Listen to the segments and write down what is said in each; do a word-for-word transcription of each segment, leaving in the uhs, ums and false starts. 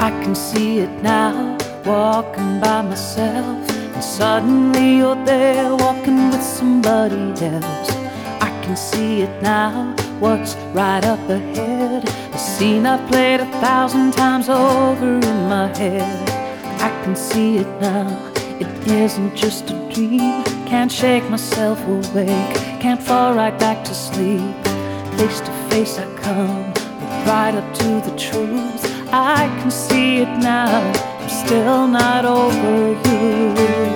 I can see it now, walking by myself, and suddenly you're there walking with somebody else. I can see it now, what's right up ahead, a scene I've played a thousand times over in my head. I can see it now, it isn't just a dream. Can't shake myself awake, can't fall right back to sleep. Face to face I come, right up to the truth. I can see it now, I'm still not over you.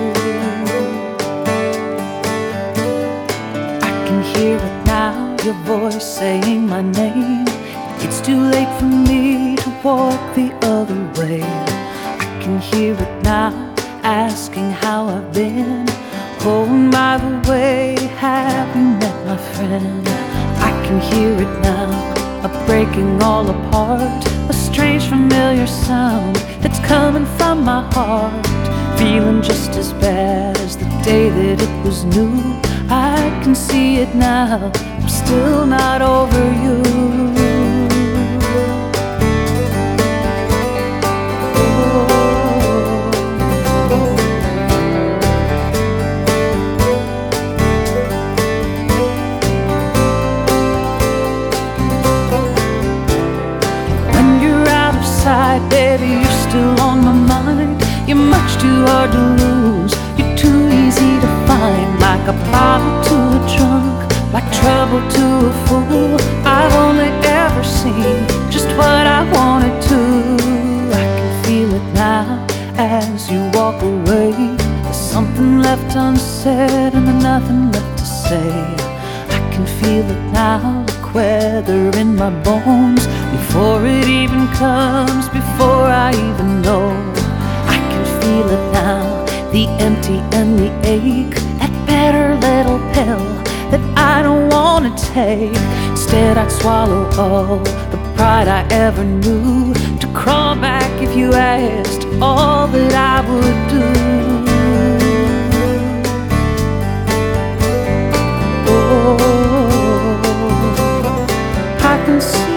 I can hear it now, your voice saying my name. It's too late for me to walk the other way. I can hear it now, asking how I've been. Oh, and by the way, have you met my friend? I can hear it now, a breaking all apart, a strange familiar sound that's coming from my heart. Feeling just as bad as the day that it was new. I can see it now, I'm still not over you. Baby, you're still on my mind. You're much too hard to lose, you're too easy to find. Like a bottle to a drunk, like trouble to a fool. I've only ever seen just what I wanted to. I can feel it now, as you walk away. There's something left unsaid and there's nothing left to say. I can feel it now, like weather in my bones. Before it even comes, before I even know. I can feel it now, the empty and the ache. That better little pill that I don't wanna take. Instead I'd swallow all the pride I ever knew, to crawl back if you asked all that I would do. Oh, I can see